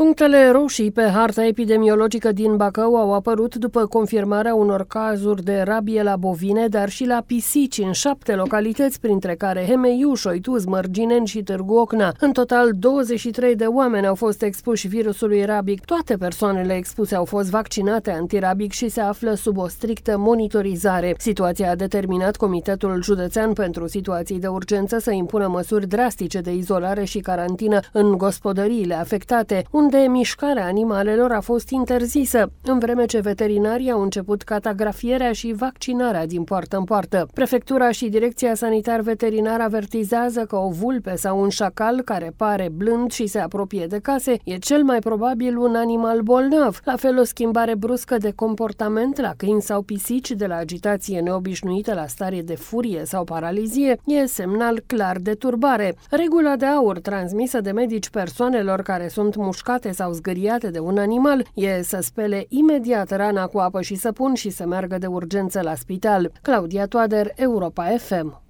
Punctele roșii pe harta epidemiologică din Bacău au apărut după confirmarea unor cazuri de rabie la bovine, dar și la pisici în 7 localități, printre care Hemeiu, Șoituz, Mărgineni și Târgu Ocna. În total, 23 de oameni au fost expuși virusului rabic. Toate persoanele expuse au fost vaccinate antirabic și se află sub o strictă monitorizare. Situația a determinat Comitetul Județean pentru Situații de Urgență să impună măsuri drastice de izolare și carantină în gospodăriile afectate, unde mișcarea animalelor a fost interzisă, în vreme ce veterinarii au început catagrafierea și vaccinarea din poartă în poartă. Prefectura și Direcția Sanitar-Veterinar avertizează că o vulpe sau un șacal care pare blând și se apropie de case e cel mai probabil un animal bolnav. La fel, o schimbare bruscă de comportament la câini sau pisici, de la agitație neobișnuită la stare de furie sau paralizie, e semnal clar de turbare. Regula de aur transmisă de medici persoanelor care sunt mușcate sau zgâriate de un animal e să spele imediat rana cu apă și săpun și să meargă de urgență la spital. Claudia Toader, Europa FM.